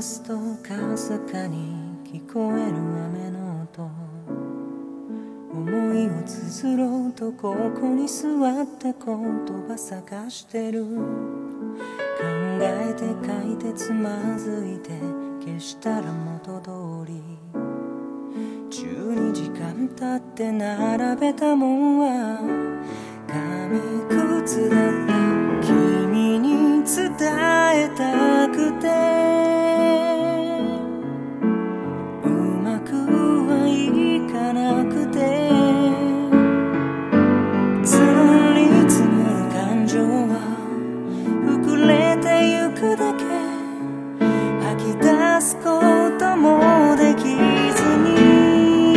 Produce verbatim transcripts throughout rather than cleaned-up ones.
すとかすかに聞こえる雨の音、思いを綴ろうとここに座って言葉探してる。考えて書いてつまずいて消したら元通り、じゅうにじかん経って並べたもんは紙くずだった。君に伝えたくてうまくはいかなくて、募り積もる感情は膨れてゆくだけ、吐き出すこともできずに、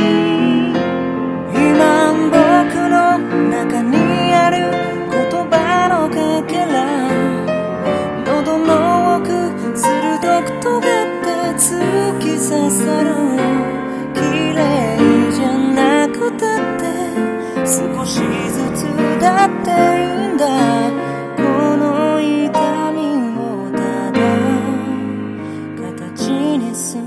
今僕の中にある言葉のかけら、喉の奥鋭く尖って突き刺さる。綺麗じゃなくたって少しずつだっていいんだ。この痛みをただ形にする